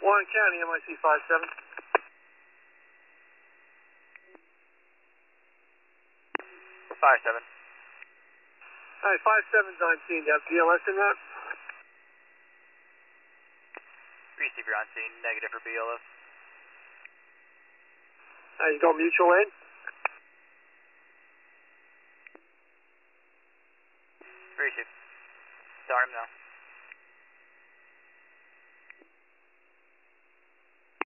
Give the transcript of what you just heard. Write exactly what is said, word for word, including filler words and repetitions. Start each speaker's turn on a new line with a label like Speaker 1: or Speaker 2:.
Speaker 1: Warren County, M I C five seven.
Speaker 2: Fire seven.
Speaker 1: Alright, five seven's on scene. Do you have B L S in that?
Speaker 2: Receiver on scene, negative for B L S.
Speaker 1: Alright, you go mutual in?
Speaker 2: Receive. Start him now.